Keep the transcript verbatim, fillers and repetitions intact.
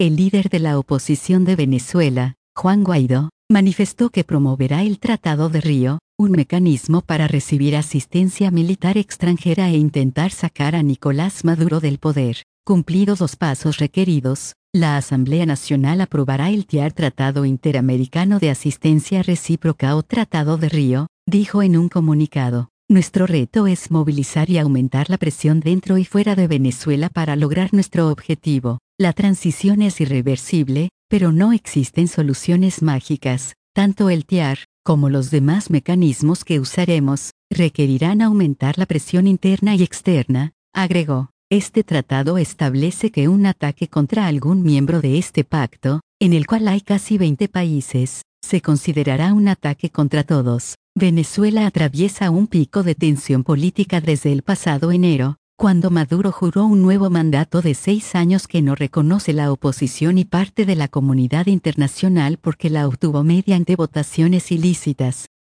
el líder de la oposición de Venezuela, Juan Guaidó, manifestó que promoverá el Tratado de Río, un mecanismo para recibir asistencia militar extranjera e intentar sacar a Nicolás Maduro del poder. Cumplidos los pasos requeridos, la Asamblea Nacional aprobará el T I A R Tratado Interamericano de Asistencia Recíproca o Tratado de Río, dijo en un comunicado. Nuestro reto es movilizar y aumentar la presión dentro y fuera de Venezuela para lograr nuestro objetivo. La transición es irreversible, pero no existen soluciones mágicas. Tanto el T I A R, como los demás mecanismos que usaremos, requerirán aumentar la presión interna y externa, agregó. Este tratado establece que un ataque contra algún miembro de este pacto, en el cual hay casi veinte países, se considerará un ataque contra todos. Venezuela atraviesa un pico de tensión política desde el pasado enero, cuando Maduro juró un nuevo mandato de seis años que no reconoce la oposición y parte de la comunidad internacional porque la obtuvo mediante votaciones ilícitas.